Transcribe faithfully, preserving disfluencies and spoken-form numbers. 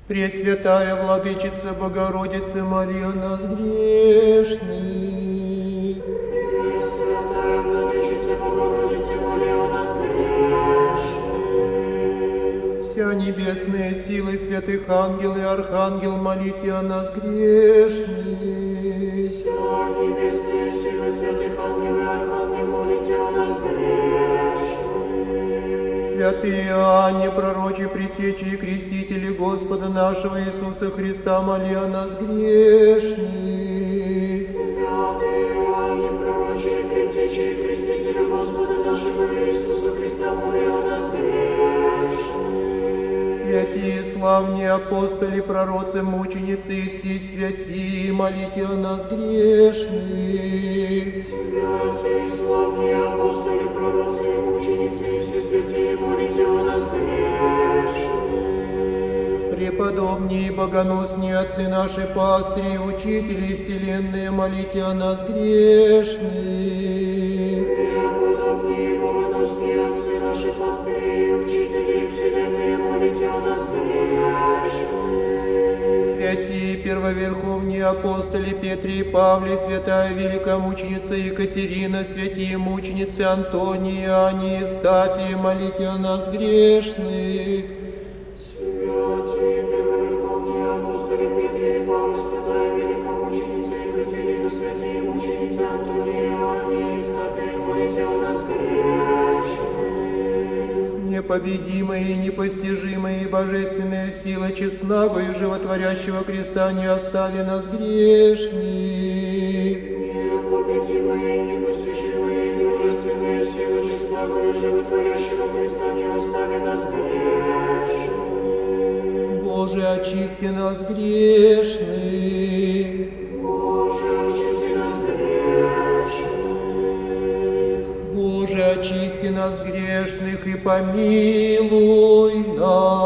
Пресвятая Владычица Богородица, моли о нас грешных. Пресвятая Владычица Богородица, моли о нас грешных. Вся небесная сила святых ангел и архангел, молите о нас грешных. Вся небесная сила святых ангел и архангел, молите о нас грешных. Святые Иоанне, пророчи, предтечи и крестители Господа нашего Иисуса Христа, моли о нас грешных. Святые Иоанне, пророчи, предтечи и крестители Господа нашего Иисуса Христа, моли о нас грешных. Святые славные апостоли, пророцы, мученицы и все святые, молите о нас грешных. Святые славные апостоли, пророцы и мученицы и все святые, молите о нас грешных. Преподобнее и богоносные отцы наши, пастыри и учители вселенные, молите о нас грешных. Преподобнее и богоносные отцы наши, пастыри и учители вселенные, молите о нас грешных. Святые первоверховные апостоли Петре и Павле, святая великомученица Екатерина, святые мученицы Антония, Иоанне и Евстафия, молите о нас грешных. Святые первоверховные апостоли Петре и Павле, святая великомученица Екатерина, святые мученицы Антония, Иоанне и Евстафия, молите о нас грешных. Непобедимая и непостижимая и божественная сила честного и животворящего креста, не остави нас грешных. Непобедимая и непостижимая и божественная сила честного и животворящего креста, не остави нас грешных. Боже, очисти нас грешных. Боже, очисти нас грешных. Боже, очисти нас грешных и помилуй нас.